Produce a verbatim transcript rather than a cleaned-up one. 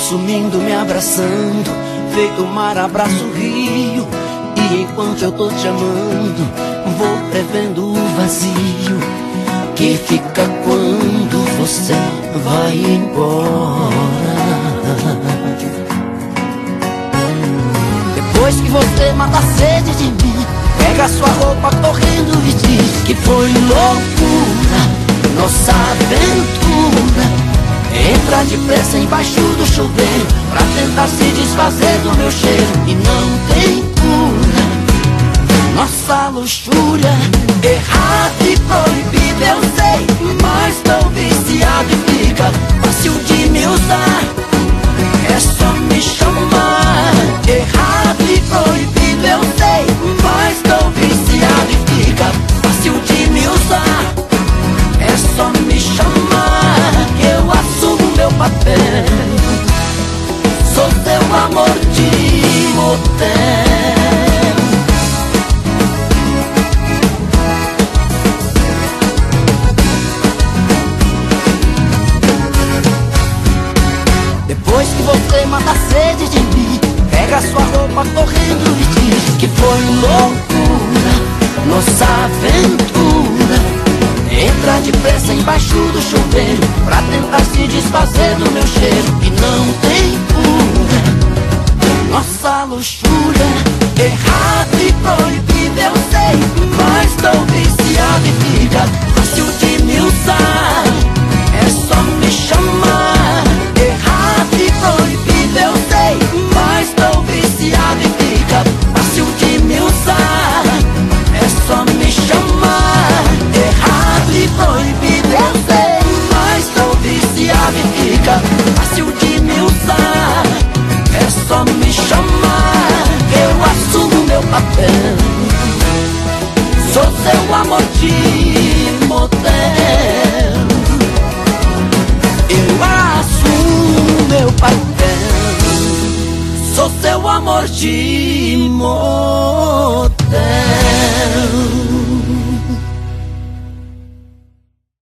sumindo, me abraçando, feito o mar abraça o rio. E enquanto eu tô te amando, vou prevendo o vazio que fica quando você vai embora. Depois que você mata a sede de mim, pega sua roupa correndo e diz que foi loucura, nossa aventura. Entra depressa embaixo do chuveiro pra tentar se desfazer do meu cheiro, e não tem cura. Nossa luxúria, errado e proibido eu sei, mas tô viciado e fica fácil de me usar. É só me chamar. Errado e proibido eu sei, mas tô viciado e fica fácil de me usar. É só me chamar que eu assumo meu papel. Sou teu amor de motel. Depois que você mata a sede de mim, pega sua roupa correndo e diz que foi loucura, nossa aventura. Entra depressa embaixo do chuveiro pra tentar se desfazer do meu cheiro, e não tem cura. Nossa luxúria, errado e proibido eu sei, mas tô viciado e fica fácil de me usar. É só me chamar. Errado e proibido eu sei, mas tô viciado e fica fácil de me usar. É só me chamar. Errado e proibido eu sei, mas tô viciado e fica fácil de me usar. É só me chamar que eu assumo meu papel. Sou seu amor de motel. Eu assumo meu papel. Sou seu amor de motel.